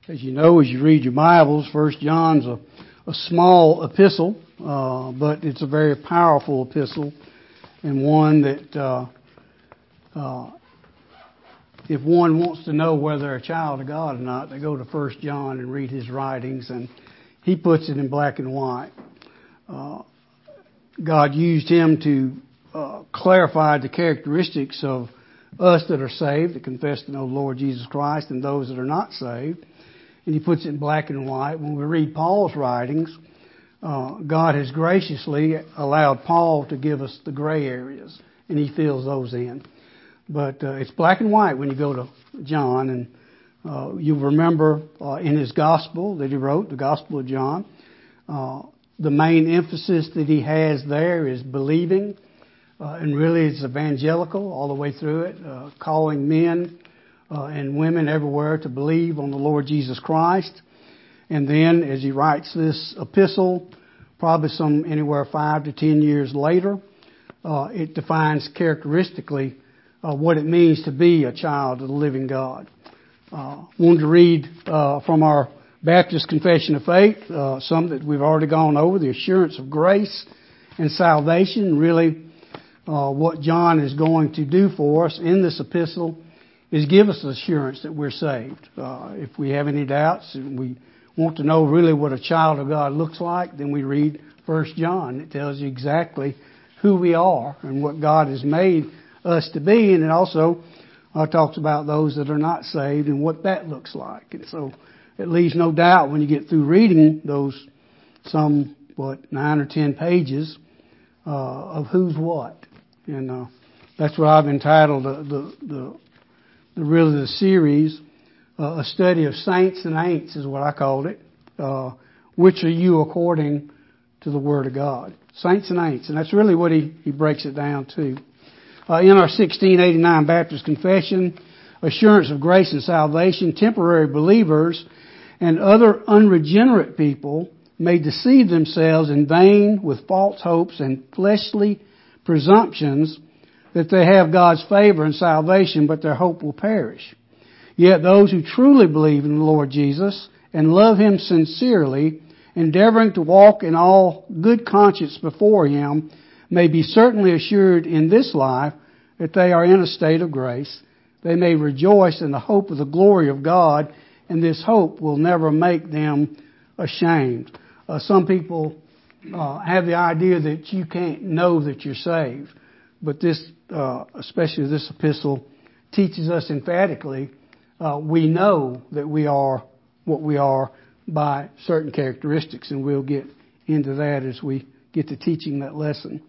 As you know, as you read your Bibles, 1 John's a small epistle, but it's a very powerful epistle, and one that if one wants to know whether they're a child of God or not, they go to 1 John and read his writings, and he puts it in black and white. God used him to clarify the characteristics of us that are saved, that confess to know the Lord Jesus Christ, and those that are not saved. And he puts it in black and white. When we read Paul's writings, God has graciously allowed Paul to give us the gray areas, and he fills those in. But it's black and white when you go to John, and you remember in his gospel that he wrote, the Gospel of John, the main emphasis that he has there is believing, and really it's evangelical all the way through it, calling men and women everywhere to believe on the Lord Jesus Christ. And then as he writes this epistle, probably some anywhere 5 to 10 years later, it defines characteristically what it means to be a child of the living God. Wanted to read from our Baptist Confession of Faith, some that we've already gone over, the assurance of grace and salvation. Really, what John is going to do for us in this epistle is give us assurance that we're saved. If we have any doubts and we want to know really what a child of God looks like, then we read 1 John. It tells you exactly who we are and what God has made us to be, and it also talks about those that are not saved and what that looks like. And so it leaves no doubt when you get through reading those 9 or 10 pages of who's what. And that's what I've entitled the series, a study of saints and ain'ts is what I called it. Which are you according to the Word of God? Saints and ain'ts. And that's really what he breaks it down to. In our 1689 Baptist Confession, assurance of grace and salvation, temporary believers and other unregenerate people may deceive themselves in vain with false hopes and fleshly presumptions that they have God's favor and salvation, but their hope will perish. Yet those who truly believe in the Lord Jesus and love Him sincerely, endeavoring to walk in all good conscience before Him, may be certainly assured in this life that they are in a state of grace. They may rejoice in the hope of the glory of God, and this hope will never make them ashamed. Some people have the idea that you can't know that you're saved, but this, especially this epistle, teaches us emphatically we know that we are what we are by certain characteristics, and we'll get into that as we get to teaching that lesson.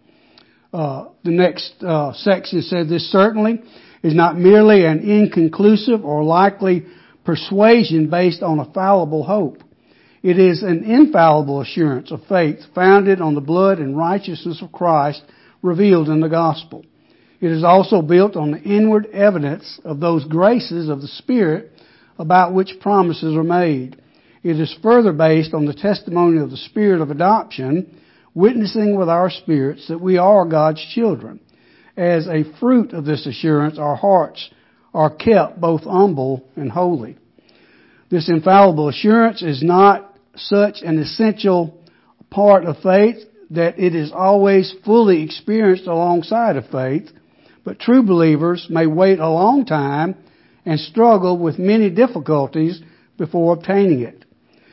The next section said this certainly is not merely an inconclusive or likely persuasion based on a fallible hope. It is an infallible assurance of faith founded on the blood and righteousness of Christ revealed in the gospel. It is also built on the inward evidence of those graces of the Spirit about which promises are made. It is further based on the testimony of the Spirit of adoption, witnessing with our spirits that we are God's children. As a fruit of this assurance, our hearts are kept both humble and holy. This infallible assurance is not such an essential part of faith that it is always fully experienced alongside of faith, but true believers may wait a long time and struggle with many difficulties before obtaining it.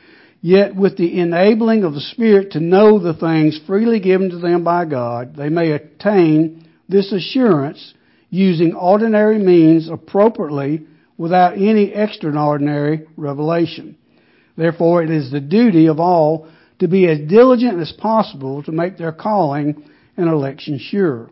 Yet with the enabling of the Spirit to know the things freely given to them by God, they may attain this assurance using ordinary means appropriately without any extraordinary revelation. Therefore, it is the duty of all to be as diligent as possible to make their calling and election sure.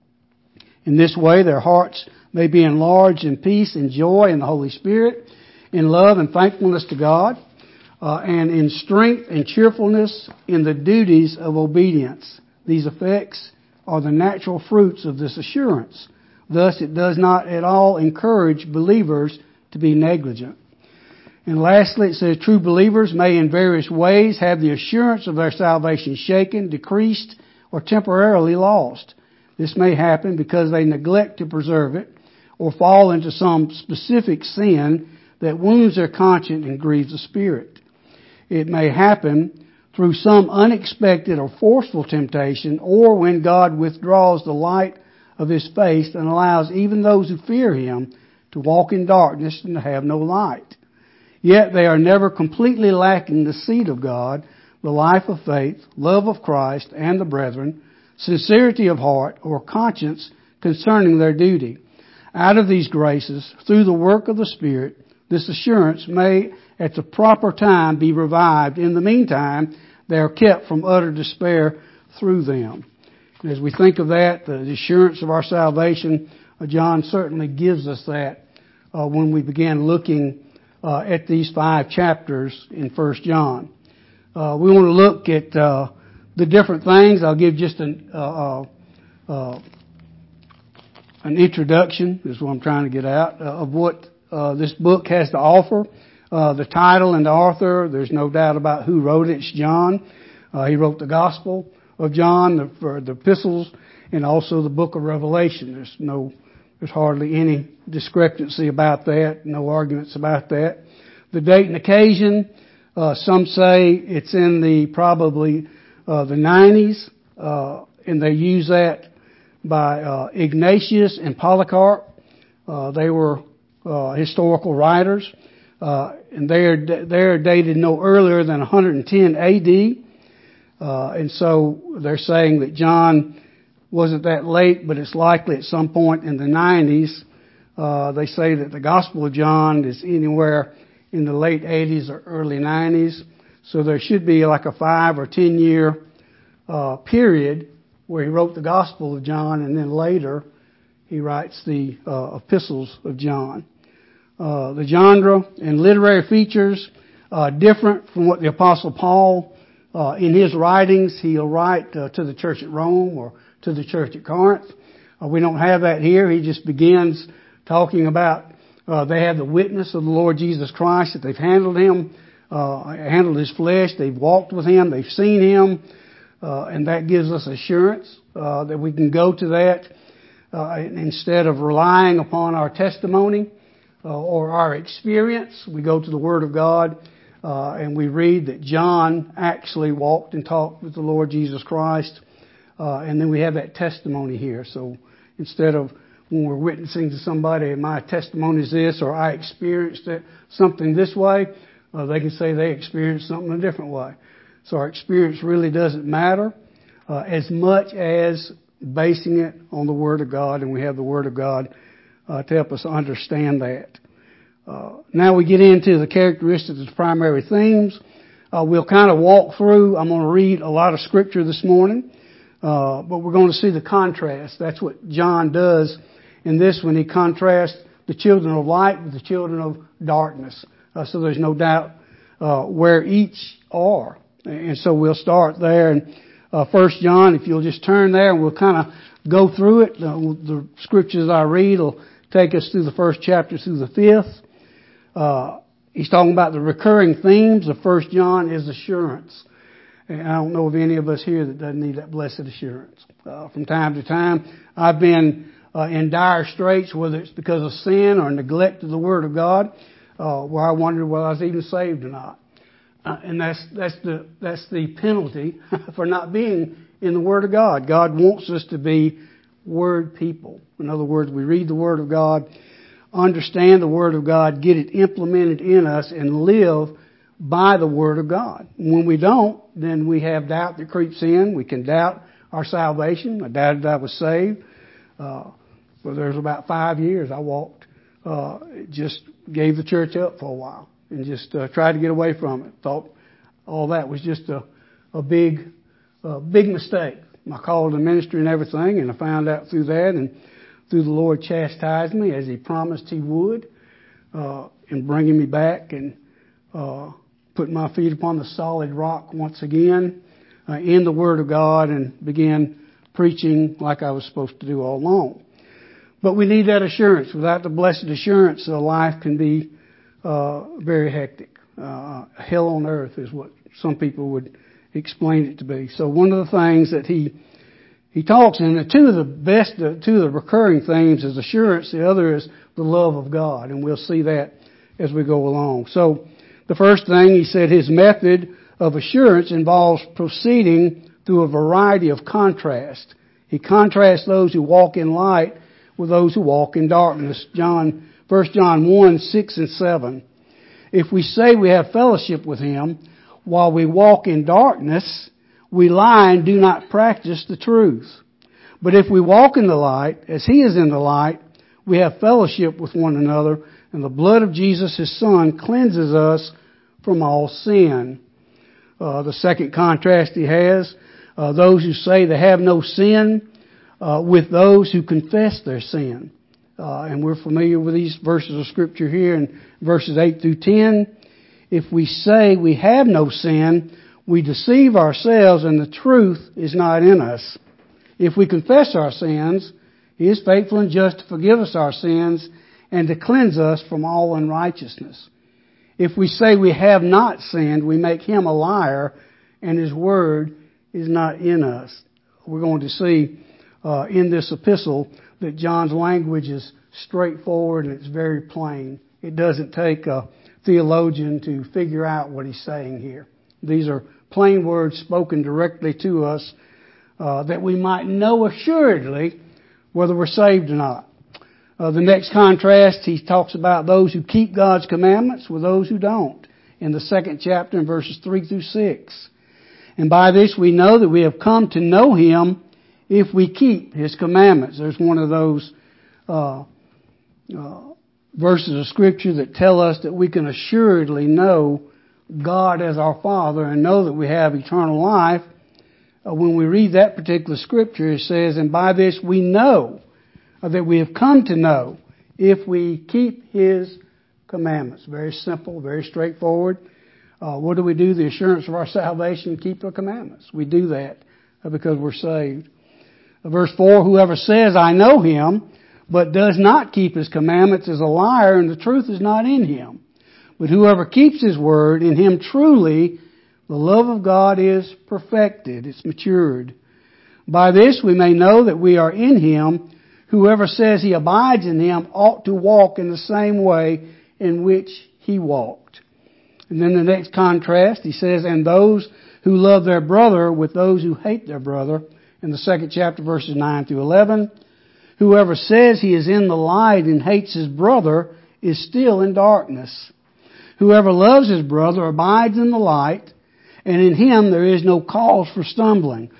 In this way, their hearts may be enlarged in peace and joy in the Holy Spirit, in love and thankfulness to God, and in strength and cheerfulness in the duties of obedience. These effects are the natural fruits of this assurance. Thus, it does not at all encourage believers to be negligent. And lastly, it says, true believers may in various ways have the assurance of their salvation shaken, decreased, or temporarily lost. This may happen because they neglect to preserve it, or fall into some specific sin that wounds their conscience and grieves the Spirit. It may happen through some unexpected or forceful temptation, or when God withdraws the light of His face and allows even those who fear Him to walk in darkness and to have no light. Yet they are never completely lacking the seed of God, the life of faith, love of Christ and the brethren, sincerity of heart or conscience concerning their duty. Out of these graces, through the work of the Spirit, this assurance may at the proper time be revived. In the meantime, they are kept from utter despair through them. And as we think of that, the assurance of our salvation, John certainly gives us that when we began looking at these 5 chapters in 1 John. We want to look at the different things. I'll give just an introduction, is what I'm trying to get out, of what this book has to offer. The title and the author, there's no doubt about who wrote it. It's John. He wrote the Gospel of John, the epistles, and also the book of Revelation. There's hardly any discrepancy about that, no arguments about that. The date and occasion, some say it's in probably the 90s, and they use that by Ignatius and Polycarp. They were historical writers, and they are dated no earlier than 110 A.D. And so they're saying that John wasn't that late, but it's likely at some point in the 90s. They say that the Gospel of John is anywhere in the late 80s or early 90s. So there should be like a 5 or 10 year period where he wrote the Gospel of John, and then later he writes the epistles of John. The genre and literary features different from what the Apostle Paul, in his writings, he'll write to the church at Rome or to the church at Corinth. We don't have that here. He just begins talking about they have the witness of the Lord Jesus Christ, that they've handled Him, handled His flesh, they've walked with Him, they've seen Him, and that gives us assurance that we can go to that instead of relying upon our testimony or our experience. We go to the Word of God, and we read that John actually walked and talked with the Lord Jesus Christ, and then we have that testimony here. So instead of when we're witnessing to somebody, my testimony is this, or I experienced something this way, they can say they experienced something a different way. So our experience really doesn't matter as much as basing it on the Word of God, and we have the Word of God to help us understand that. Now we get into the characteristics of the primary themes. We'll kind of walk through. I'm going to read a lot of Scripture this morning, but we're going to see the contrast. That's what John does in this when he contrasts the children of light with the children of darkness. So there's no doubt where each are. And so we'll start there in 1 John. If you'll just turn there, and we'll kind of go through it. The scriptures I read will take us through the first chapter through the 5th. He's talking about the recurring themes of 1 John is assurance. And I don't know of any of us here that doesn't need that blessed assurance. From time to time, I've been in dire straits, whether it's because of sin or neglect of the Word of God, where I wondered whether I was even saved or not. And that's the penalty for not being in the Word of God. God wants us to be Word people. In other words, we read the Word of God, understand the Word of God, get it implemented in us, and live by the Word of God. When we don't, then we have doubt that creeps in. We can doubt our salvation. I doubted I was saved. Well, there's about 5 years I walked, just gave the church up for a while and just tried to get away from it. Thought all that was just a big mistake. My call to ministry and everything, and I found out through that, and through the Lord chastised me as He promised He would, in bringing me back and putting my feet upon the solid rock once again in the Word of God, and began preaching like I was supposed to do all along. But we need that assurance. Without the blessed assurance, life can be very hectic. Hell on earth is what some people would explain it to be. So one of the things that he talks in, two of the recurring themes is assurance. The other is the love of God, and we'll see that as we go along. So the first thing he said, his method of assurance involves proceeding through a variety of contrast. He contrasts those who walk in light with those who walk in darkness. 1 John 1, 6 and 7. If we say we have fellowship with him while we walk in darkness, we lie and do not practice the truth. But if we walk in the light, as he is in the light, we have fellowship with one another, and the blood of Jesus, his Son, cleanses us from all sin. The second contrast he has, those who say they have no sin with those who confess their sin. And we're familiar with these verses of Scripture here in verses 8 through 10. If we say we have no sin, we deceive ourselves and the truth is not in us. If we confess our sins, he is faithful and just to forgive us our sins and to cleanse us from all unrighteousness. If we say we have not sinned, we make him a liar and his word is not in us. We're going to see in this epistle that John's language is straightforward and it's very plain. It doesn't take a theologian to figure out what he's saying here. These are plain words spoken directly to us that we might know assuredly whether we're saved or not. The next contrast, he talks about those who keep God's commandments with those who don't in the second chapter in verses 3 through 6. And by this we know that we have come to know him if we keep his commandments. There's one of those verses of Scripture that tell us that we can assuredly know God as our Father and know that we have eternal life. When we read that particular Scripture, it says, and by this we know that we have come to know if we keep his commandments. Very simple, very straightforward. What do we do? The assurance of our salvation, keep the commandments. We do that because we're saved. Verse 4, whoever says, I know him, but does not keep his commandments is a liar, and the truth is not in him. But whoever keeps his word, in him truly the love of God is perfected. It's matured. By this we may know that we are in him. Whoever says he abides in him ought to walk in the same way in which he walked. And then the next contrast, he says, and those who love their brother with those who hate their brother, in the second chapter, verses 9 through 11. Whoever says he is in the light and hates his brother is still in darkness. Whoever loves his brother abides in the light, and in him there is no cause for stumbling.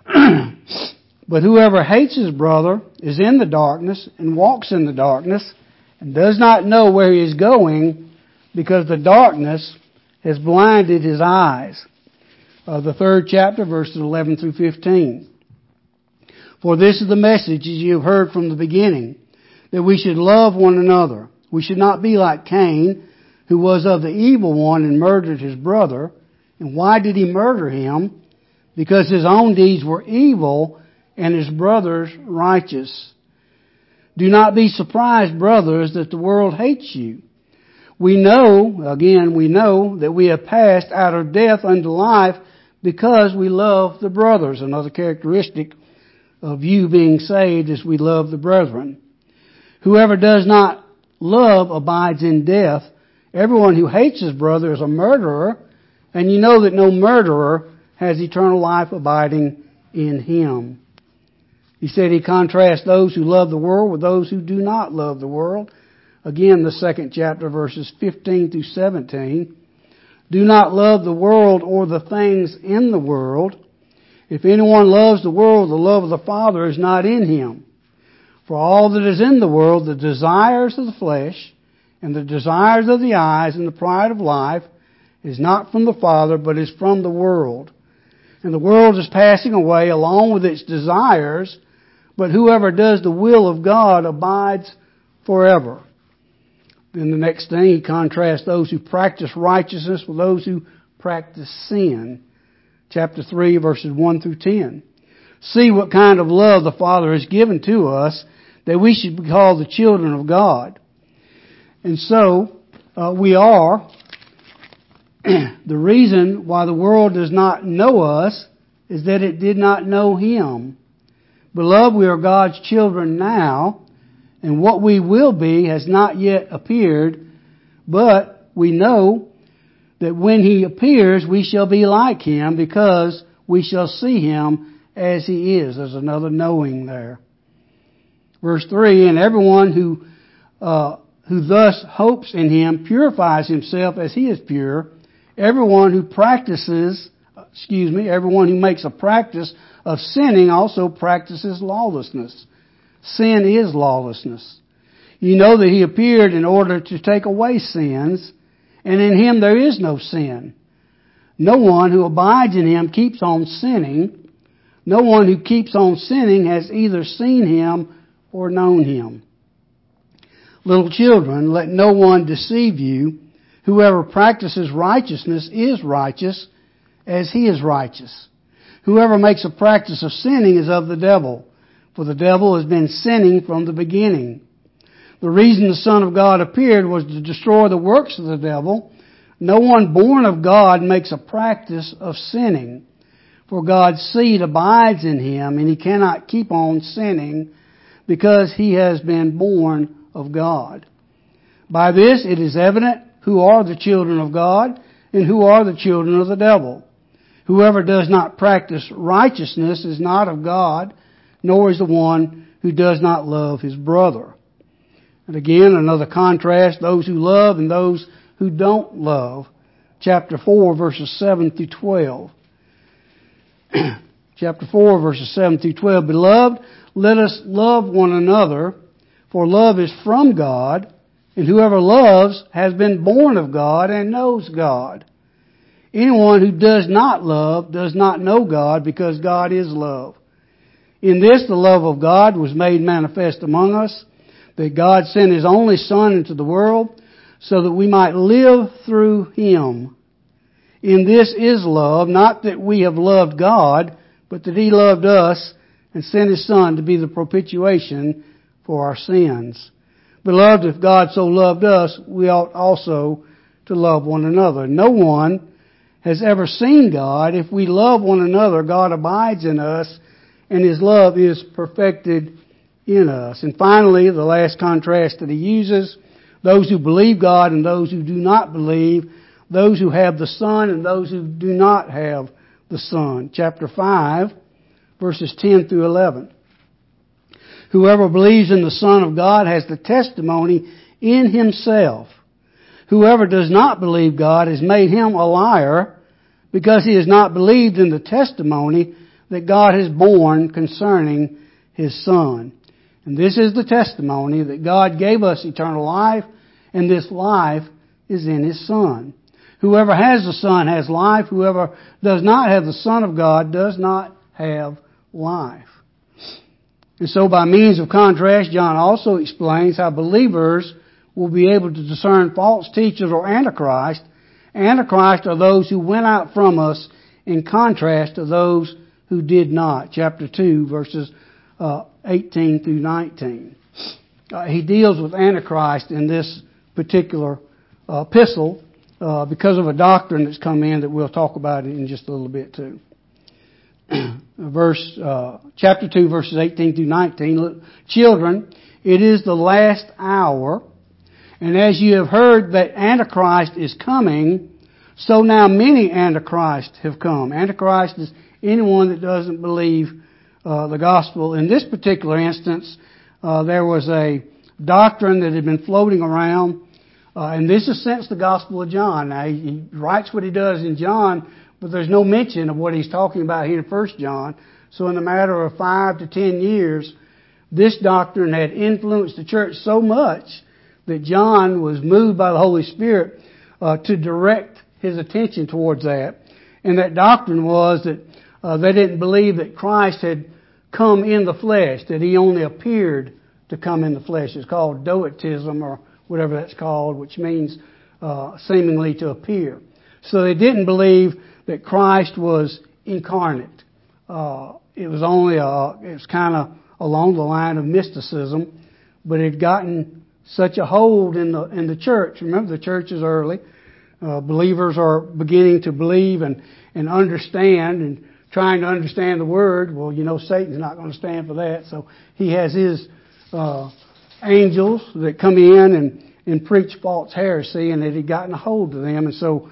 But whoever hates his brother is in the darkness and walks in the darkness and does not know where he is going because the darkness has blinded his eyes. The third chapter, verses 11 through 15. For this is the message as you have heard from the beginning, that we should love one another. We should not be like Cain, who was of the evil one and murdered his brother. And why did he murder him? Because his own deeds were evil and his brother's righteous. Do not be surprised, brothers, that the world hates you. We know that we have passed out of death unto life because we love the brothers. Another characteristic of you being saved is we love the brethren. Whoever does not love abides in death. Everyone who hates his brother is a murderer, and you know that no murderer has eternal life abiding in him. He said he contrasts those who love the world with those who do not love the world. Again, the second chapter, verses 15 through 17. Do not love the world or the things in the world. If anyone loves the world, the love of the Father is not in him. For all that is in the world, the desires of the flesh, and the desires of the eyes, and the pride of life, is not from the Father, but is from the world. And the world is passing away along with its desires, but whoever does the will of God abides forever. Then the next thing, he contrasts those who practice righteousness with those who practice sin. Chapter 3, verses 1 through 10. See what kind of love the Father has given to us, that we should be called the children of God. And so, we are. The reason why the world does not know us is that it did not know Him. Beloved, we are God's children now, and what we will be has not yet appeared, But we know that when he appears, we shall be like him, because we shall see him as he is. There's another knowing there. Verse 3, and everyone who thus hopes in him purifies himself as he is pure. Everyone who makes a practice of sinning also practices lawlessness. Sin is lawlessness. You know that he appeared in order to take away sins, and in him there is no sin. No one who abides in him keeps on sinning. No one who keeps on sinning has either seen him or known him. Little children, let no one deceive you. Whoever practices righteousness is righteous as he is righteous. Whoever makes a practice of sinning is of the devil, for the devil has been sinning from the beginning. The reason the Son of God appeared was to destroy the works of the devil. No one born of God makes a practice of sinning, for God's seed abides in him, and he cannot keep on sinning because he has been born of God. By this it is evident who are the children of God and who are the children of the devil. Whoever does not practice righteousness is not of God, nor is the one who does not love his brother. And again, another contrast, those who love and those who don't love. Chapter 4, verses 7 through 12. Chapter 4, verses 7 through 12. Beloved, let us love one another, for love is from God, and whoever loves has been born of God and knows God. Anyone who does not love does not know God, because God is love. In this the love of God was made manifest among us, that God sent His only Son into the world so that we might live through Him. In this is love, not that we have loved God, but that He loved us and sent His Son to be the propitiation for our sins. Beloved, if God so loved us, we ought also to love one another. No one has ever seen God. If we love one another, God abides in us, and His love is perfected in us. And finally, the last contrast that he uses, those who believe God and those who do not believe, those who have the Son and those who do not have the Son. Chapter 5, verses 10 through 11. Whoever believes in the Son of God has the testimony in himself. Whoever does not believe God has made him a liar, because he has not believed in the testimony that God has borne concerning His Son. And this is the testimony, that God gave us eternal life, and this life is in His Son. Whoever has the Son has life. Whoever does not have the Son of God does not have life. And so by means of contrast, John also explains how believers will be able to discern false teachers or Antichrist. Antichrist are those who went out from us, in contrast to those who did not. Chapter 2, verses 18 through 19. He deals with Antichrist in this particular epistle because of a doctrine that's come in that we'll talk about in just a little bit too. Chapter 2, verses 18 through 19. Children, it is the last hour, and as you have heard that Antichrist is coming, so now many Antichrists have come. Antichrist is anyone that doesn't believe the gospel. In this particular instance, there was a doctrine that had been floating around, and this is since the Gospel of John. Now, he writes what he does in John, but there's no mention of what he's talking about here in 1 John. So in a matter of 5 to 10 years, this doctrine had influenced the church so much that John was moved by the Holy Spirit to direct his attention towards that. And that doctrine was that they didn't believe that Christ had come in the flesh, that He only appeared to come in the flesh. It's called doetism, or whatever that's called, which means seemingly to appear. So they didn't believe that Christ was incarnate. It was kind of along the line of mysticism, but it had gotten such a hold in the church. Remember, the church is early. Believers are beginning to believe and understand and trying to understand the Word. Well, Satan's not going to stand for that. So he has his angels that come in and preach false heresy, and it had gotten a hold of them. And so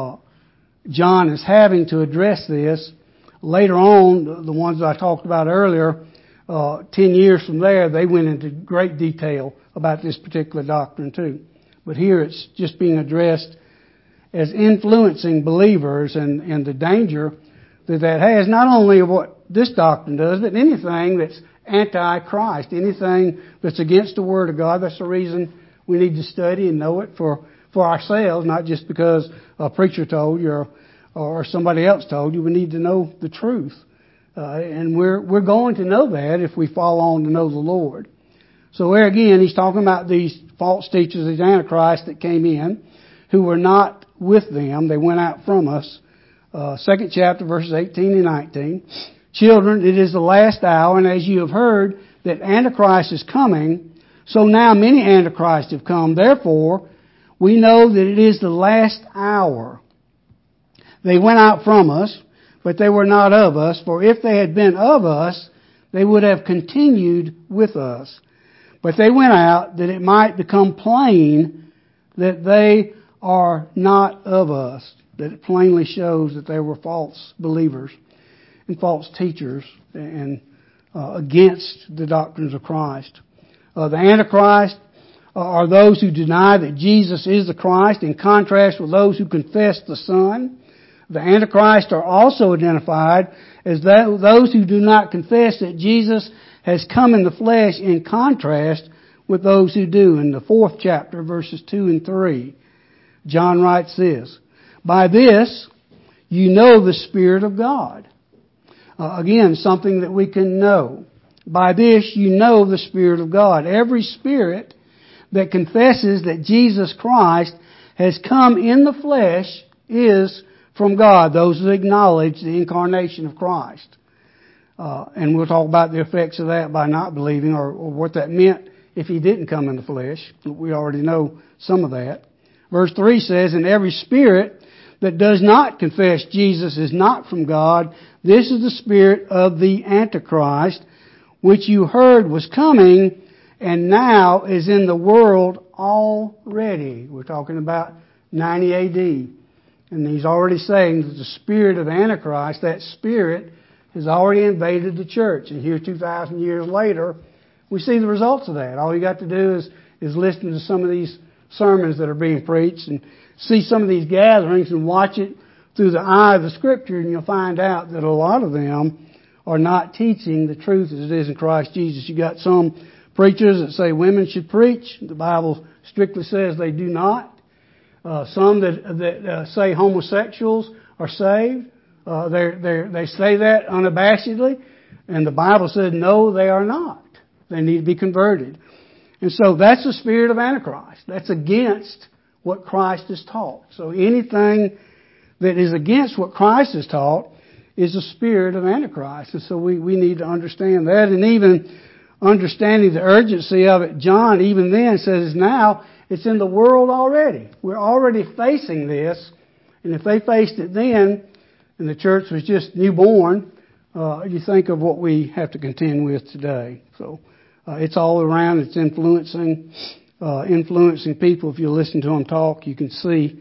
John is having to address this. Later on, the ones I talked about earlier, 10 years from there, they went into great detail about this particular doctrine too. But here it's just being addressed as influencing believers and the danger that has, not only of what this doctrine does, but anything that's anti-Christ, anything that's against the Word of God. That's the reason we need to study and know it for ourselves, not just because a preacher told you or somebody else told you. We need to know the truth. And we're going to know that if we follow on to know the Lord. So there again, he's talking about these false teachers, these antichrists that came in, who were not with them. They went out from us. Second chapter, verses 18 and 19. Children, it is the last hour, and as you have heard that Antichrist is coming, so now many Antichrists have come. Therefore, we know that it is the last hour. They went out from us, but they were not of us, for if they had been of us, they would have continued with us. But they went out that it might become plain that they are not of us. That it plainly shows that they were false believers and false teachers and against the doctrines of Christ. The Antichrist are those who deny that Jesus is the Christ, in contrast with those who confess the Son. The Antichrist are also identified as those who do not confess that Jesus has come in the flesh, in contrast with those who do. In the 4th chapter, verses 2 and 3, John writes this, "By this you know the Spirit of God." Again, something that we can know. By this you know the Spirit of God. Every spirit that confesses that Jesus Christ has come in the flesh is from God. Those that acknowledge the incarnation of Christ. And we'll talk about the effects of that by not believing, or what that meant if He didn't come in the flesh. We already know some of that. Verse 3 says, "And every spirit that does not confess Jesus is not from God. This is the spirit of the Antichrist, which you heard was coming, and now is in the world already." We're talking about 90 AD. And he's already saying that the spirit of Antichrist, that spirit, has already invaded the church. And here 2,000 years later, we see the results of that. All you got to do is listen to some of these sermons that are being preached and see some of these gatherings and watch it through the eye of the Scripture, and you'll find out that a lot of them are not teaching the truth as it is in Christ Jesus. You got some preachers that say women should preach. The Bible strictly says they do not. Some that say homosexuals are saved. They say that unabashedly, and the Bible says no, they are not. They need to be converted. And so that's the spirit of Antichrist. That's against what Christ has taught. So anything that is against what Christ has taught is the spirit of Antichrist. And so we need to understand that. And even understanding the urgency of it, John even then says now it's in the world already. We're already facing this. And if they faced it then, and the church was just newborn, you think of what we have to contend with today. So it's all around. It's influencing people. If you listen to them talk, you can see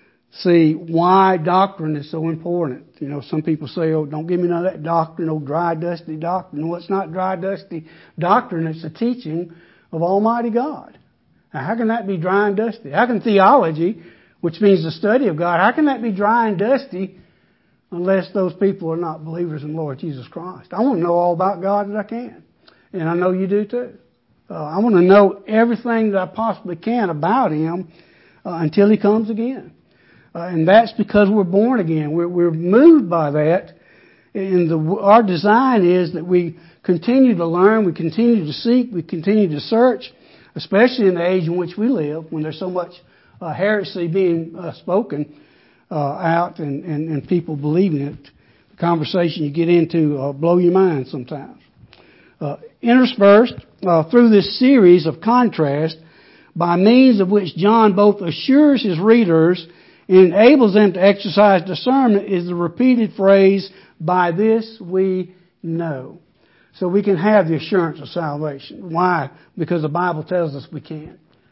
why doctrine is so important. You know, some people say, "Oh, don't give me none of that doctrine, old dry, dusty doctrine." Well, it's not dry, dusty doctrine. It's the teaching of Almighty God. Now, how can that be dry and dusty? How can theology, which means the study of God, how can that be dry and dusty unless those people are not believers in the Lord Jesus Christ? I want to know all about God that I can. And I know you do too. I want to know everything that I possibly can about Him until He comes again. And that's because we're born again. We're moved by that. And our design is that we continue to learn, we continue to seek, we continue to search, especially in the age in which we live, when there's so much heresy being spoken out and people believing it. The conversation you get into blow your mind sometimes. Interspersed through this series of contrast, by means of which John both assures his readers and enables them to exercise discernment, is the repeated phrase, "By this we know." So we can have the assurance of salvation. Why? Because the Bible tells us we can.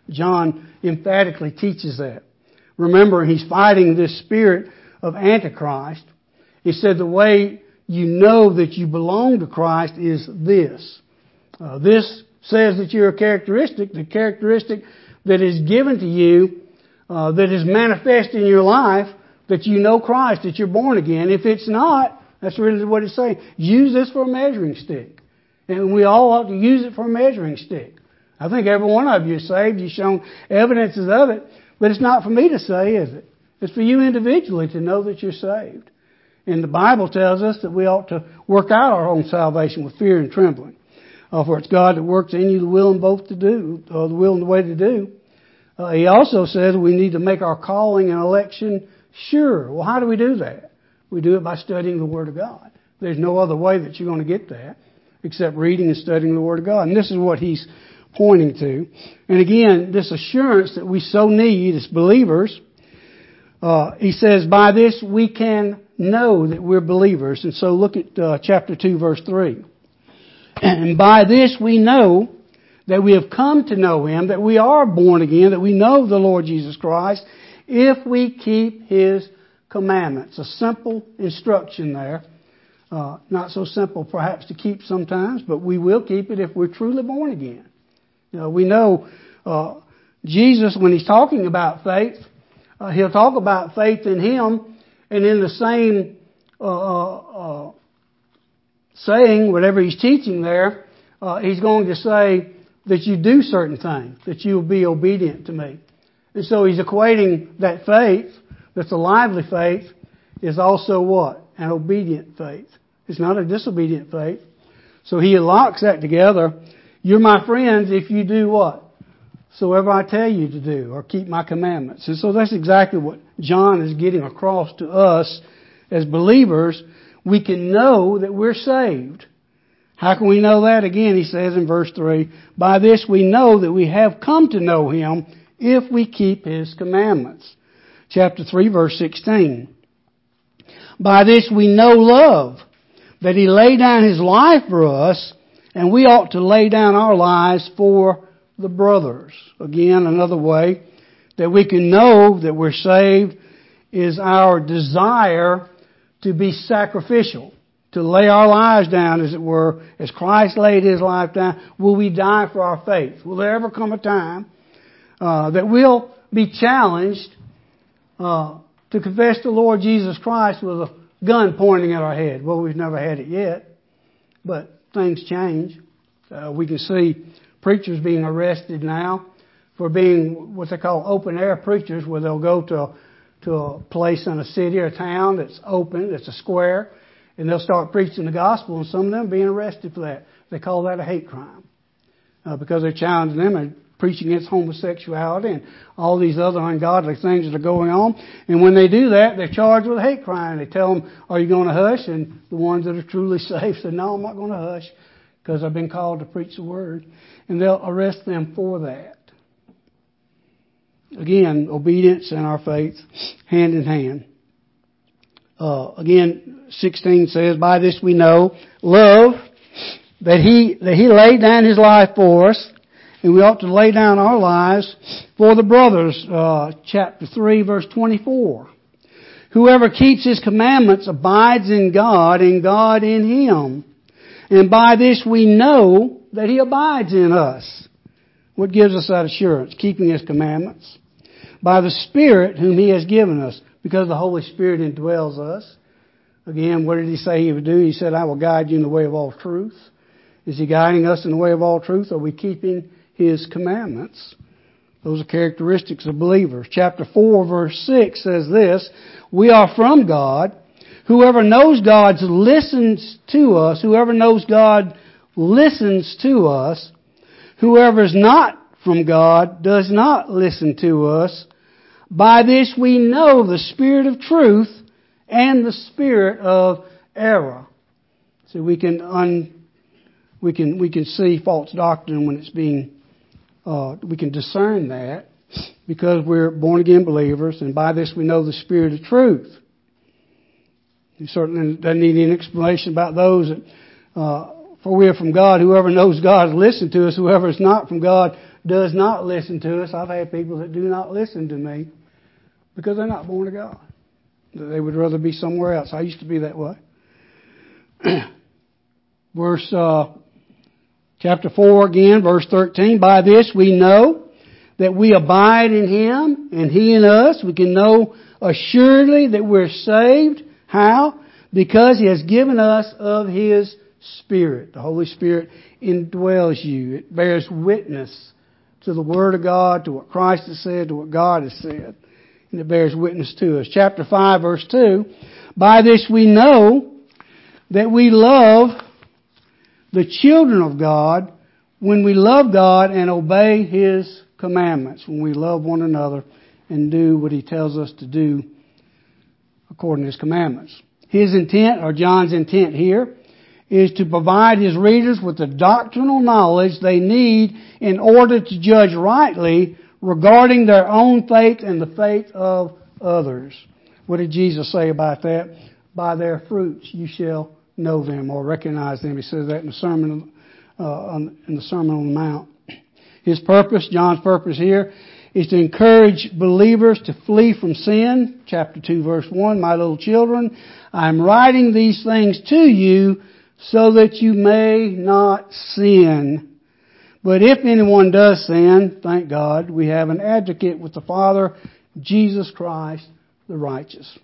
John emphatically teaches that. Remember, he's fighting this spirit of Antichrist. He said the way you know that you belong to Christ is this. This says that you're a characteristic, the characteristic that is given to you, that is manifest in your life, that you know Christ, that you're born again. If it's not, that's really what it's saying. Use this for a measuring stick. And we all ought to use it for a measuring stick. I think every one of you is saved. You've shown evidences of it. But it's not for me to say, is it? It's for you individually to know that you're saved. And the Bible tells us that we ought to work out our own salvation with fear and trembling. For it's God that works in you the will and both to do, the will and the way to do. He also says we need to make our calling and election sure. Well, how do we do that? We do it by studying the Word of God. There's no other way that you're going to get that except reading and studying the Word of God. And this is what he's pointing to. And again, this assurance that we so need as believers, he says, by this we can know that we're believers. And so look at chapter 2, verse 3. And by this we know that we have come to know Him, that we are born again, that we know the Lord Jesus Christ, if we keep His commandments. A simple instruction there. Not so simple perhaps to keep sometimes, but we will keep it if we're truly born again. We know Jesus, when He's talking about faith, He'll talk about faith in Him, and in the same saying, whatever He's teaching there, He's going to say that you do certain things, that you'll be obedient to Me. And so He's equating that faith, that's a lively faith, is also what? An obedient faith. It's not a disobedient faith. So He locks that together. You're my friends if you do what? Soever I tell you to do, or keep my commandments. And so that's exactly what John is getting across to us as believers. We can know that we're saved. How can we know that? Again, he says in verse 3, by this we know that we have come to know Him if we keep His commandments. Chapter 3, verse 16. By this we know love, that He laid down His life for us, and we ought to lay down our lives for the brothers. Again, another way that we can know that we're saved is our desire to be sacrificial, to lay our lives down, as it were, as Christ laid His life down. Will we die for our faith? Will there ever come a time that we'll be challenged to confess the Lord Jesus Christ with a gun pointing at our head? Well, we've never had it yet, but things change. We can see preachers being arrested now for being what they call open-air preachers, where they'll go to a place in a city or a town that's open, that's a square, and they'll start preaching the gospel, and some of them are being arrested for that. They call that a hate crime because they're challenging them and preaching against homosexuality and all these other ungodly things that are going on. And when they do that, they're charged with a hate crime. They tell them, are you going to hush? And the ones that are truly saved say, no, I'm not going to hush because I've been called to preach the word. And they'll arrest them for that. Again, obedience and our faith hand in hand. Again, 16 says, by this we know love, that He laid down His life for us, and we ought to lay down our lives for the brothers. Chapter 3, verse 24. Whoever keeps His commandments abides in God, and God in him. And by this we know that He abides in us. What gives us that assurance? Keeping His commandments. By the Spirit whom He has given us, because the Holy Spirit indwells us. Again, what did He say He would do? He said, I will guide you in the way of all truth. Is He guiding us in the way of all truth? Are we keeping His commandments? Those are characteristics of believers. Chapter 4, verse 6 says this, we are from God. Whoever knows God listens to us. Whoever knows God listens to us. Whoever is not from God does not listen to us. By this we know the spirit of truth and the spirit of error. So we can see false doctrine when it's being, we can discern that because we're born again believers, and by this we know the spirit of truth. You certainly doesn't need any explanation about those that, for we are from God. Whoever knows God listens to us. Whoever is not from God does not listen to us. I've had people that do not listen to me because they're not born of God. They would rather be somewhere else. I used to be that way. Chapter 4 again, verse 13. By this we know that we abide in Him and He in us. We can know assuredly that we're saved. How? Because He has given us of His Spirit. The Holy Spirit indwells you. It bears witness to the Word of God, to what Christ has said, to what God has said. And it bears witness to us. Chapter 5, verse 2. By this we know that we love the children of God when we love God and obey His commandments. When we love one another and do what He tells us to do according to His commandments. His intent, or John's intent here, is to provide his readers with the doctrinal knowledge they need in order to judge rightly regarding their own faith and the faith of others. What did Jesus say about that? By their fruits you shall know them or recognize them. He says that in the Sermon on the Mount. His purpose, John's purpose here, is to encourage believers to flee from sin. Chapter 2, verse 1, my little children, I am writing these things to you so that you may not sin. But if anyone does sin, thank God, we have an advocate with the Father, Jesus Christ, the righteous.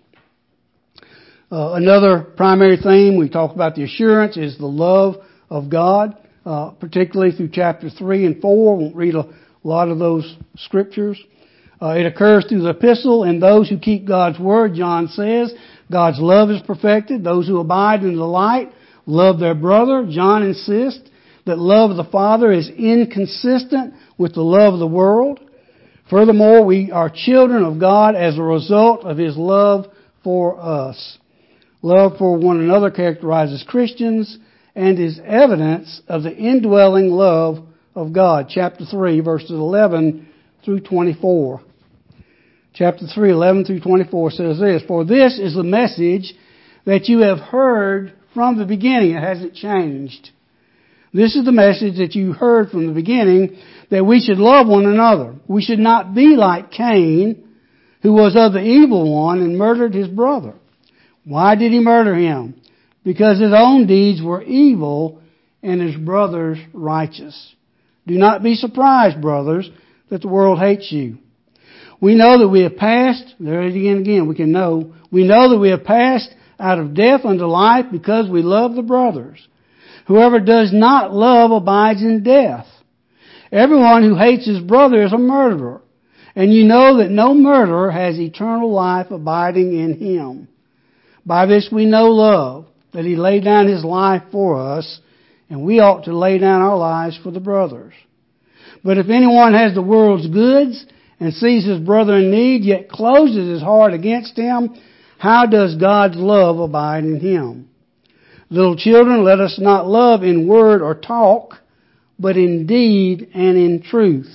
Another primary theme we talk about the assurance is the love of God, particularly through chapter 3 and 4. Won't read a lot of those scriptures. It occurs through the epistle and those who keep God's word. John says God's love is perfected. Those who abide in the light love their brother. John insists that love of the Father is inconsistent with the love of the world. Furthermore, we are children of God as a result of His love for us. Love for one another characterizes Christians and is evidence of the indwelling love of God. Chapter 3, verses 11 through 24. Chapter 3, 11 through 24 says this, for this is the message that you have heard from the beginning. It hasn't changed. This is the message that you heard from the beginning, that we should love one another. We should not be like Cain, who was of the evil one and murdered his brother. Why did he murder him? Because his own deeds were evil and his brother's righteous. Do not be surprised, brothers, that the world hates you. We know that we have passed, there it is again, we know that we have passed out of death unto life because we love the brothers. Whoever does not love abides in death. Everyone who hates his brother is a murderer. And you know that no murderer has eternal life abiding in him. By this we know love, that He laid down His life for us, and we ought to lay down our lives for the brothers. But if anyone has the world's goods and sees his brother in need, yet closes his heart against him, how does God's love abide in him? Little children, let us not love in word or talk, but in deed and in truth.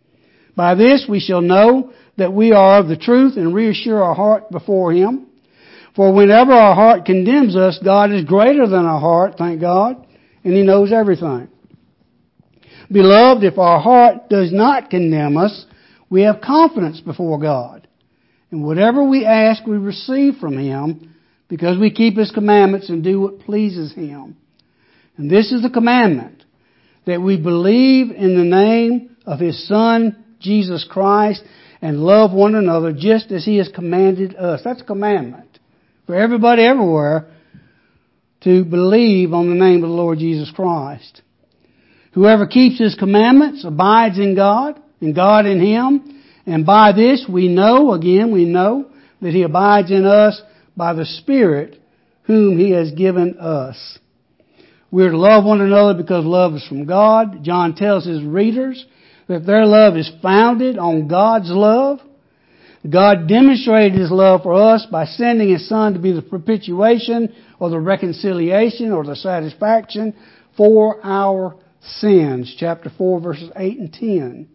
By this we shall know that we are of the truth and reassure our heart before Him. For whenever our heart condemns us, God is greater than our heart, thank God, and He knows everything. Beloved, if our heart does not condemn us, we have confidence before God. And whatever we ask, we receive from Him, because we keep His commandments and do what pleases Him. And this is the commandment, that we believe in the name of His Son, Jesus Christ, and love one another just as He has commanded us. That's a commandment for everybody everywhere, to believe on the name of the Lord Jesus Christ. Whoever keeps His commandments abides in God, and God in him. And by this we know that He abides in us by the Spirit whom He has given us. We're to love one another because love is from God. John tells his readers that their love is founded on God's love. God demonstrated His love for us by sending His Son to be the propitiation or the reconciliation or the satisfaction for our sins. Chapter 4, verses 8 and 10.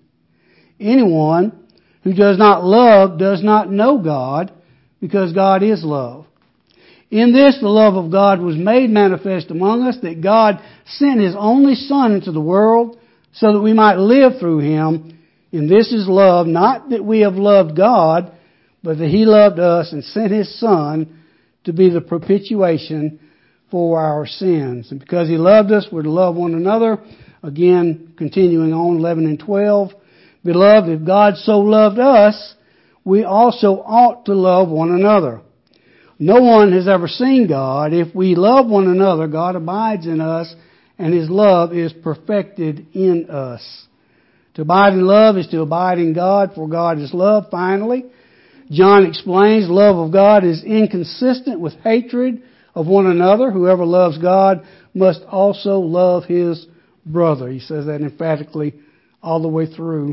Anyone who does not love does not know God, because God is love. In this, the love of God was made manifest among us, that God sent His only Son into the world so that we might live through him. And this is love, not that we have loved God, but that he loved us and sent his Son to be the propitiation for our sins. And because he loved us, we're to love one another. Again, continuing on, 11 and 12. Beloved, if God so loved us, we also ought to love one another. No one has ever seen God. If we love one another, God abides in us, and his love is perfected in us. To abide in love is to abide in God, for God is love. Finally, John explains love of God is inconsistent with hatred of one another. Whoever loves God must also love his brother. He says that emphatically all the way through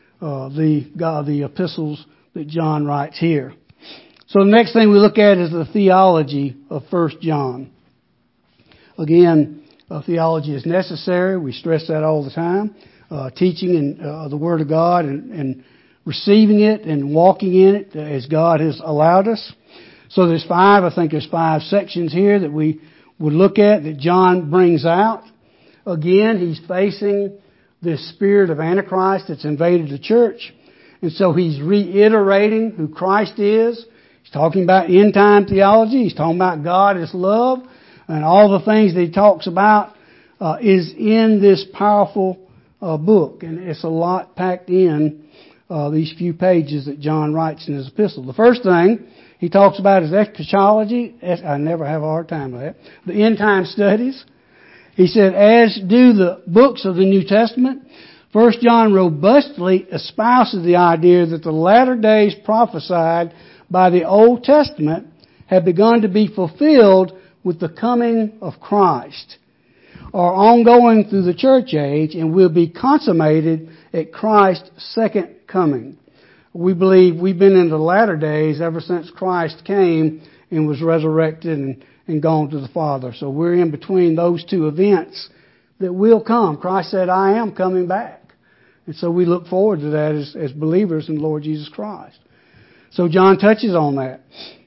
the epistles that John writes here. So the next thing we look at is the theology of 1 John. Again, theology is necessary. We stress that all the time. Teaching and the Word of God and receiving it and walking in it as God has allowed us. So there's five sections here that we would look at that John brings out. Again, he's facing this spirit of Antichrist that's invaded the church. And so he's reiterating who Christ is. He's talking about end time theology. He's talking about God as love. And all the things that he talks about is in this powerful book. And it's a lot packed in these few pages that John writes in his epistle. The first thing he talks about is eschatology. I never have a hard time with that. The end time studies. He said, as do the books of the New Testament, 1 John robustly espouses the idea that the latter days prophesied by the Old Testament have begun to be fulfilled with the coming of Christ, are ongoing through the church age, and will be consummated at Christ's second coming. We believe we've been in the latter days ever since Christ came and was resurrected and gone to the Father. So we're in between those two events that will come. Christ said, I am coming back. And so we look forward to that as believers in the Lord Jesus Christ. So John touches on that.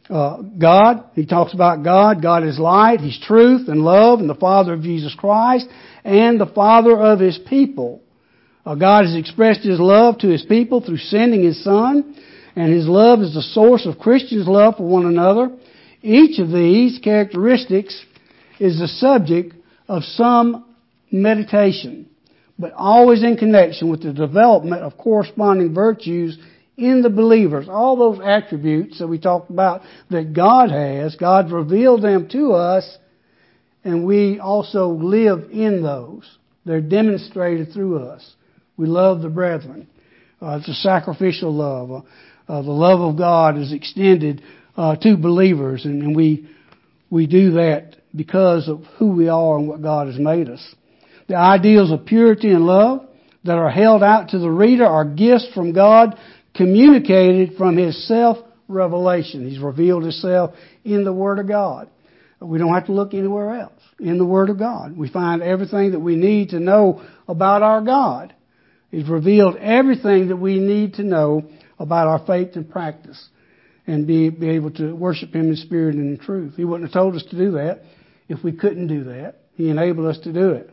God, he talks about God. God is light. He's truth and love and the Father of Jesus Christ and the Father of his people. God has expressed his love to his people through sending his Son, and his love is the source of Christians' love for one another. Each of these characteristics is the subject of some meditation, but always in connection with the development of corresponding virtues in the believers. All those attributes that we talked about that God has, God's revealed them to us, and we also live in those. They're demonstrated through us. We love the brethren. It's a sacrificial love. The love of God is extended to believers, and we do that because of who we are and what God has made us. The ideals of purity and love that are held out to the reader are gifts from God communicated from his self-revelation. He's revealed himself in the Word of God. We don't have to look anywhere else. In the Word of God, we find everything that we need to know about our God. He's revealed everything that we need to know about our faith and practice and be able to worship him in spirit and in truth. He wouldn't have told us to do that if we couldn't do that. He enabled us to do it.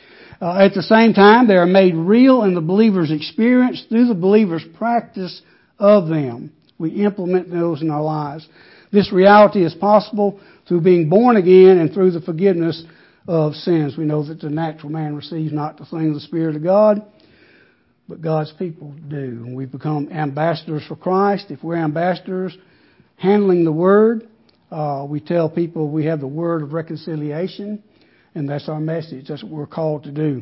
At the same time, they are made real in the believer's experience through the believer's practice of them. We implement those in our lives. This reality is possible through being born again and through the forgiveness of sins. We know that the natural man receives not the things of the Spirit of God, but God's people do. And we become ambassadors for Christ. If we're ambassadors handling the Word, we tell people we have the Word of reconciliation, and that's our message. That's what we're called to do.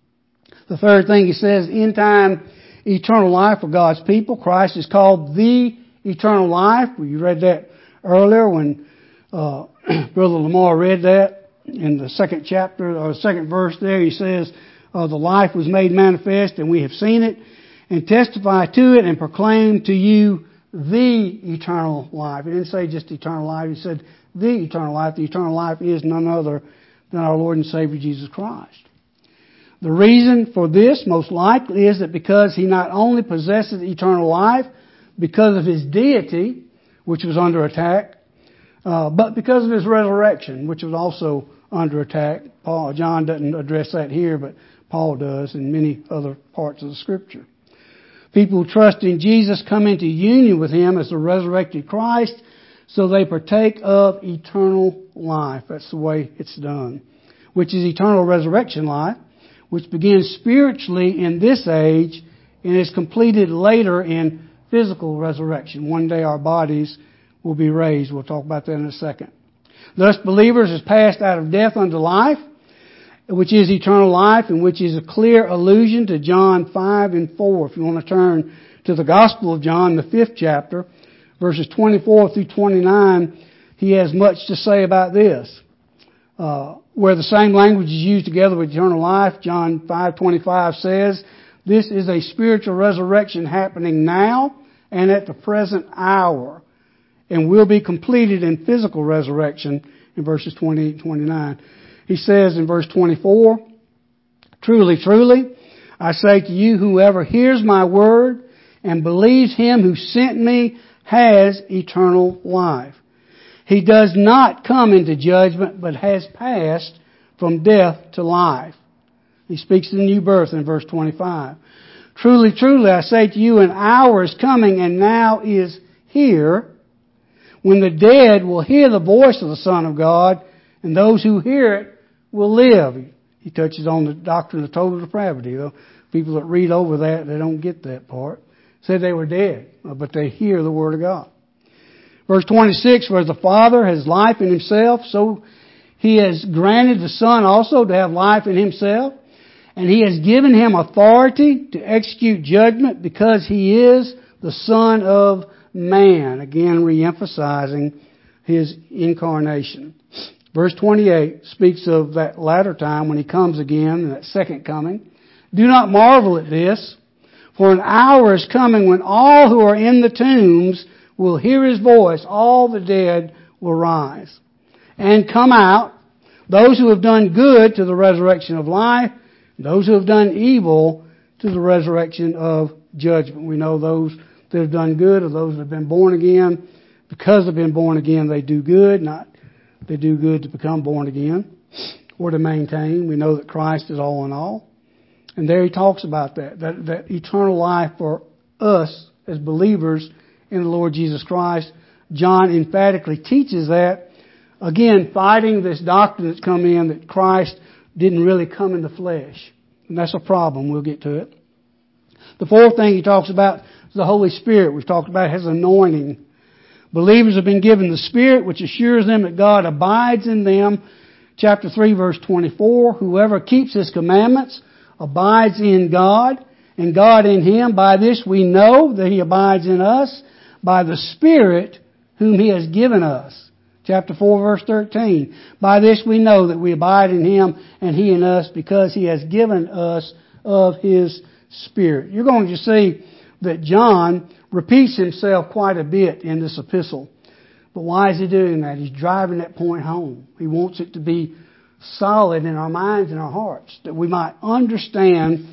The third thing he says, end time eternal life for God's people. Christ is called the eternal life. We read that earlier when Brother Lamar read that in the second chapter or second verse there. He says, the life was made manifest, and we have seen it, and testify to it, and proclaim to you the eternal life. He didn't say just eternal life. He said the eternal life. The eternal life is none other than our Lord and Savior Jesus Christ. The reason for this, most likely, is that because he not only possesses eternal life because of his deity, which was under attack, but because of his resurrection, which was also under attack. John doesn't address that here, but Paul does in many other parts of the Scripture. People who trust in Jesus come into union with Him as the resurrected Christ, so they partake of eternal life. That's the way it's done. Which is eternal resurrection life, which begins spiritually in this age and is completed later in physical resurrection. One day our bodies will be raised. We'll talk about that in a second. Thus, believers is passed out of death unto life, which is eternal life, and which is a clear allusion to John 5 and 4. If you want to turn to the Gospel of John, the 5th chapter, verses 24 through 29, he has much to say about this. Where the same language is used together with eternal life, John 5:25 says, this is a spiritual resurrection happening now and at the present hour, and will be completed in physical resurrection in verses 28 and 29. He says in verse 24, truly, truly, I say to you, whoever hears my word and believes Him who sent me has eternal life. He does not come into judgment, but has passed from death to life. He speaks of the new birth in verse 25. Truly, truly, I say to you, an hour is coming and now is here when the dead will hear the voice of the Son of God, and those who hear it will live. He touches on the doctrine of total depravity. Though people that read over that, they don't get that part. Said they were dead, but they hear the Word of God. Verse 26, where the Father has life in Himself, so He has granted the Son also to have life in Himself. And He has given Him authority to execute judgment because He is the Son of Man. Again, re-emphasizing His incarnation. Verse 28 speaks of that latter time when He comes again, that second coming. Do not marvel at this, for an hour is coming when all who are in the tombs will hear His voice, all the dead will rise and come out, those who have done good to the resurrection of life, those who have done evil to the resurrection of judgment. We know those that have done good are those that have been born again. Because they've been born again, they do good, not they do good to become born again or to maintain. We know that Christ is all in all. And there he talks about that eternal life for us as believers in the Lord Jesus Christ. John emphatically teaches that, again, fighting this doctrine that's come in that Christ didn't really come in the flesh. And that's a problem. We'll get to it. The fourth thing he talks about is the Holy Spirit. We've talked about His anointing. Believers have been given the Spirit, which assures them that God abides in them. Chapter 3, verse 24, whoever keeps His commandments abides in God, and God in him. By this we know that He abides in us, by the Spirit whom He has given us. Chapter 4, verse 13. By this we know that we abide in Him and He in us, because He has given us of His Spirit. You're going to see that John repeats himself quite a bit in this epistle. But why is he doing that? He's driving that point home. He wants it to be solid in our minds and our hearts, that we might understand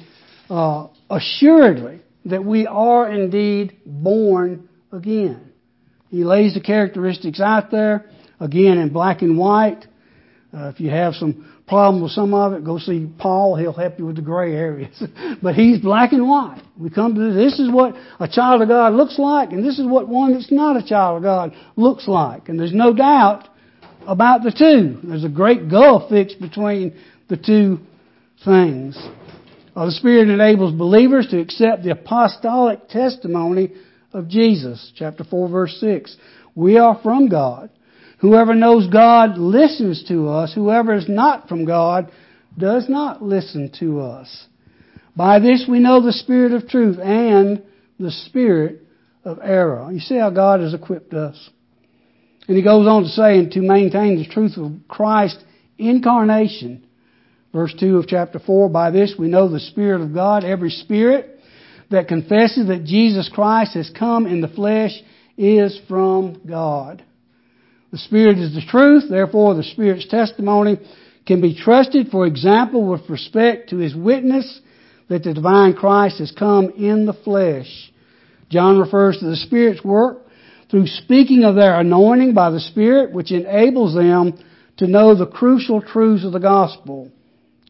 assuredly that we are indeed born again. He lays the characteristics out there, again in black and white. If you have some problem with some of it, go see Paul. He'll help you with the gray areas. But he's black and white. We come to this is what a child of God looks like, and this is what one that's not a child of God looks like. And there's no doubt about the two. There's a great gulf fixed between the two things. The Spirit enables believers to accept the apostolic testimony of Jesus. Chapter 4, verse 6. We are from God. Whoever knows God listens to us. Whoever is not from God does not listen to us. By this we know the Spirit of truth and the spirit of error. You see how God has equipped us. And he goes on to say, and to maintain the truth of Christ's incarnation. Verse 2 of chapter 4, by this we know the Spirit of God. Every spirit that confesses that Jesus Christ has come in the flesh is from God. The Spirit is the truth, therefore the Spirit's testimony can be trusted. For example, with respect to His witness that the divine Christ has come in the flesh. John refers to the Spirit's work through speaking of their anointing by the Spirit, which enables them to know the crucial truths of the gospel.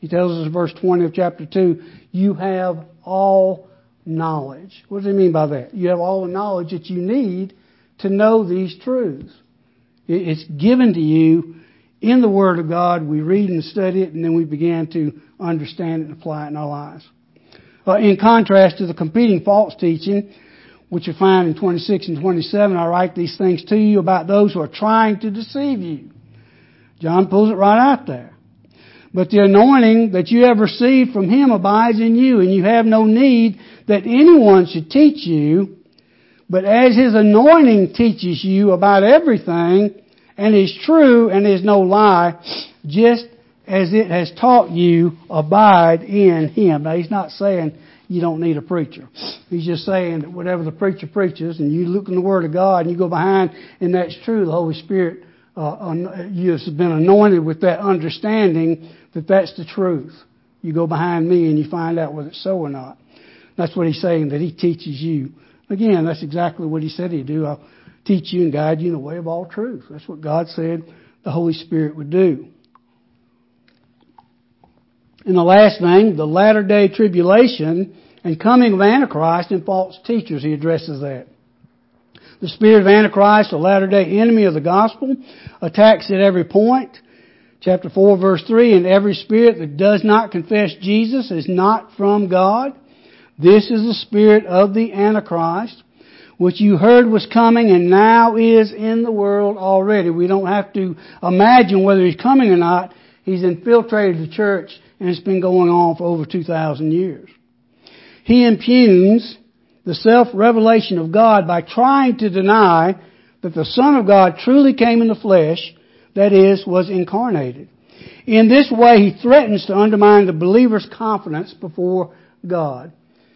He tells us in verse 20 of chapter 2, you have all knowledge. What does he mean by that? You have all the knowledge that you need to know these truths. It's given to you in the Word of God. We read and study it, and then we begin to understand it and apply it in our lives. In contrast to the competing false teaching, which you find in 26 and 27, I write these things to you about those who are trying to deceive you. John pulls it right out there. But the anointing that you have received from Him abides in you, and you have no need that anyone should teach you. But as His anointing teaches you about everything, and is true and is no lie, just as it has taught you, abide in Him. Now, He's not saying you don't need a preacher. He's just saying that whatever the preacher preaches, and you look in the Word of God and you go behind, and that's true, the Holy Spirit, you have been anointed with that understanding that that's the truth. You go behind me and you find out whether it's so or not. That's what He's saying, that He teaches you. Again, that's exactly what He said He'd do. I'll teach you and guide you in the way of all truth. That's what God said the Holy Spirit would do. And the last thing, the latter-day tribulation and coming of Antichrist and false teachers. He addresses that. The spirit of Antichrist, the latter-day enemy of the gospel, attacks at every point. Chapter 4, verse 3, and every spirit that does not confess Jesus is not from God. This is the spirit of the Antichrist, which you heard was coming and now is in the world already. We don't have to imagine whether he's coming or not. He's infiltrated the church, and it's been going on for over 2,000 years. He impugns the self-revelation of God by trying to deny that the Son of God truly came in the flesh, that is, was incarnated. In this way, he threatens to undermine the believer's confidence before God.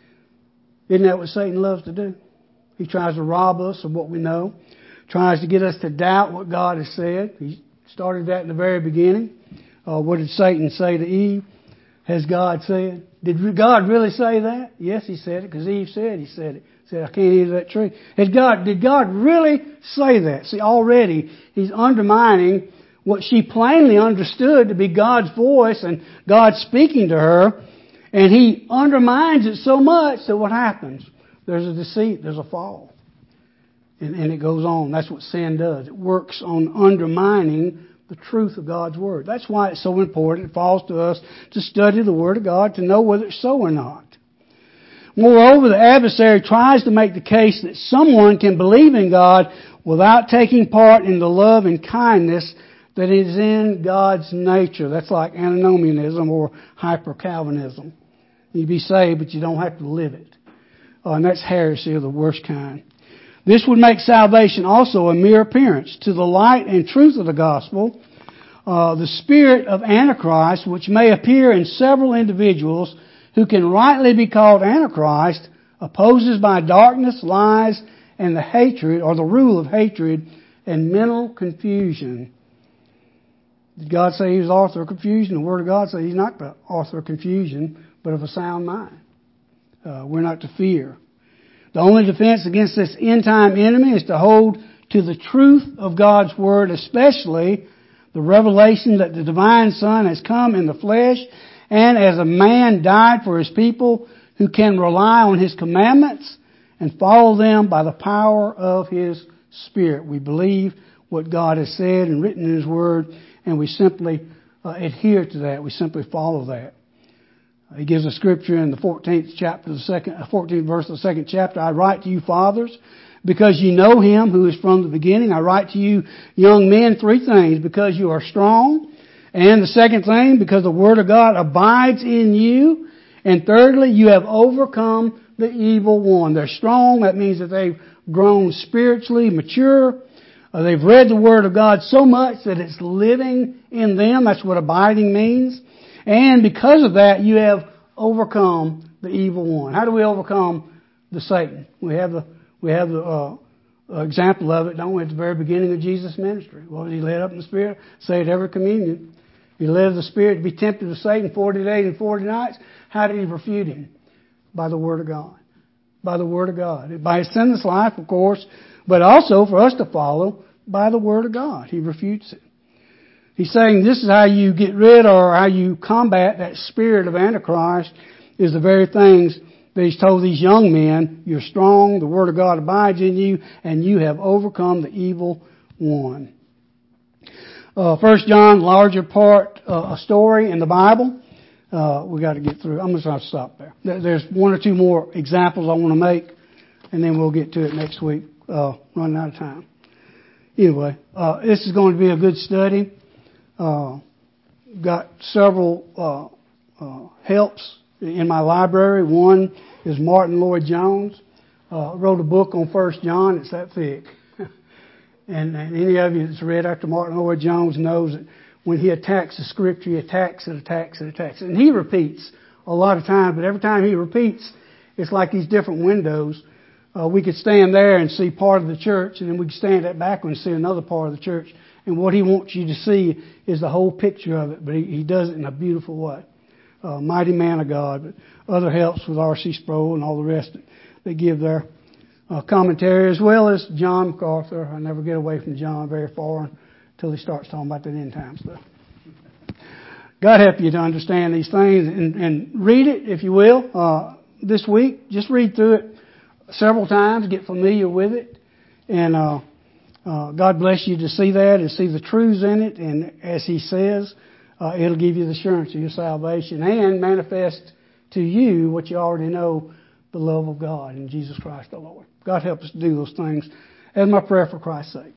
Isn't that what Satan loves to do? He tries to rob us of what we know, tries to get us to doubt what God has said. He started that in the very beginning. What did Satan say to Eve? Has God said? Did God really say that? Yes, He said it, because Eve said He said it. He said, I can't eat of that tree. Did God really say that? See, already he's undermining what she plainly understood to be God's voice and God speaking to her. And he undermines it so much that what happens? There's a deceit, there's a fall. And it goes on. That's what sin does. It works on undermining the truth of God's Word. That's why it's so important. It falls to us to study the Word of God to know whether it's so or not. Moreover, the adversary tries to make the case that someone can believe in God without taking part in the love and kindness that is in God's nature. That's like antinomianism or hyper-Calvinism. You be saved, but you don't have to live it. And that's heresy of the worst kind. This would make salvation also a mere appearance. To the light and truth of the gospel, the spirit of Antichrist, which may appear in several individuals who can rightly be called Antichrist, opposes by darkness, lies, and the hatred, or the rule of hatred and mental confusion. Did God say He was the author of confusion? The Word of God says He's not the author of confusion, but of a sound mind. We're not to fear. The only defense against this end-time enemy is to hold to the truth of God's Word, especially the revelation that the Divine Son has come in the flesh and as a man died for His people, who can rely on His commandments and follow them by the power of His Spirit. We believe what God has said and written in His Word, and we simply adhere to that. We simply follow that. He gives a scripture in the 14th verse of the second chapter. I write to you, fathers, because you know Him who is from the beginning. I write to you, young men, 3 things. Because you are strong. And the second thing, because the Word of God abides in you. And thirdly, you have overcome the evil one. They're strong. That means that they've grown spiritually mature. They've read the Word of God so much that it's living in them. That's what abiding means. And because of that, you have overcome the evil one. How do we overcome the Satan? We have the example of it, don't we, at the very beginning of Jesus' ministry. Well, He led up in the Spirit, say at every communion. He led the Spirit to be tempted of Satan 40 days and 40 nights. How did He refute him? By the Word of God. By the Word of God. By His sinless life, of course, but also for us to follow by the Word of God. He refutes it. He's saying this is how you get rid or how you combat that spirit of Antichrist is the very things that he's told these young men. You're strong, the Word of God abides in you, and you have overcome the evil one. 1 John, larger part, a story in the Bible. We got to get through. I'm just going to stop there. There's one or two more examples I want to make, and then we'll get to it next week. Running out of time. Anyway, this is going to be a good study. Got several helps in my library. One is Martin Lloyd-Jones. Wrote a book on 1 John. It's that thick. And any of you that's read after Martin Lloyd-Jones knows that when he attacks the Scripture, he attacks and attacks and attacks. And he repeats a lot of times, but every time he repeats, it's like these different windows. We could stand there and see part of the church, and then we could stand that back and see another part of the church. And what he wants you to see is the whole picture of it, but he does it in a beautiful way. Mighty man of God. But other helps with R.C. Sproul and all the rest that give their commentary, as well as John MacArthur. I never get away from John very far until he starts talking about that end time stuff. God help you to understand these things and read it, if you will, this week. Just read through it several times, get familiar with it, and God bless you to see that and see the truths in it. And as He says, it'll give you the assurance of your salvation and manifest to you what you already know, the love of God in Jesus Christ the Lord. God help us do those things as my prayer for Christ's sake.